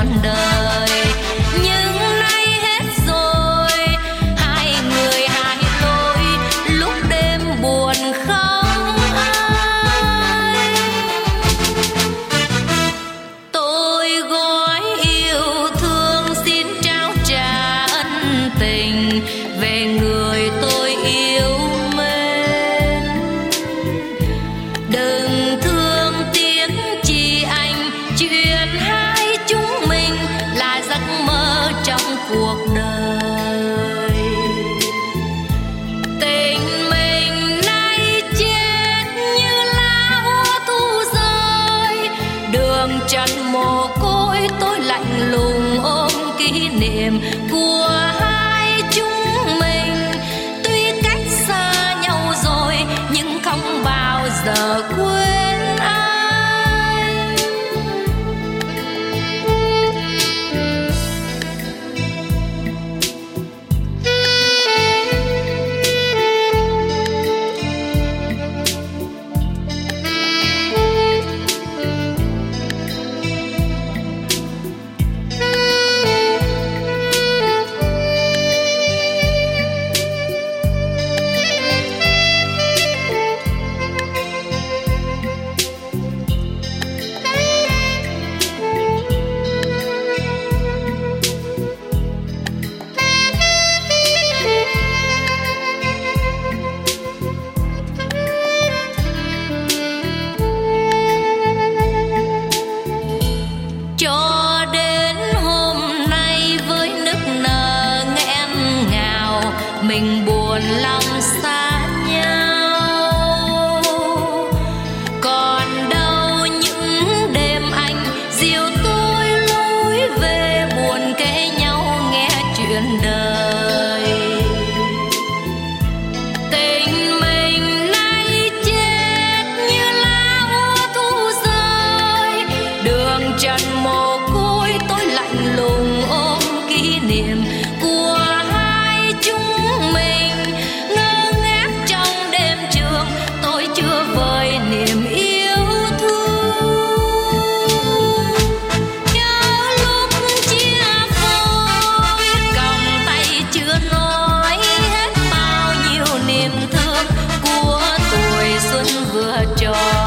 đời. Nhưng nay hết rồi, hai người hai lối, lúc đêm buồn không ai. Tôi gói yêu thương xin trao trả ân tình về người tôi yêu mến. Đừng thương tiếc chi anh, chuyện hai chúng mình là giấc mơ trong cuộc đời. Tình mình nay chết như lá úa thu rơi, đường trần mồ côi tôi lạnh lùng ôm kỷ niệm của hai chúng mình. Tuy cách xa nhau rồi nhưng không bao giờ quên ai. Cho đến hôm nay với nức nở nghẹn ngào, mình buồn lòng xa nhau. Còn đâu những đêm anh dìu tôi lối về, buồn kể nhau nghe chuyện đời. Tình mình nay chết như lá úa thu rơi, đường trần mồ côi tôi lạnh lùng ôm kỷ niệm của hai chúng mình. Ngơ ngác trong đêm trường tôi chưa vơi niềm yêu thương. Nhớ lúc chia phôi cầm tay chưa nói hết bao nhiêu niềm thương của tuổi xuân vừa tròn.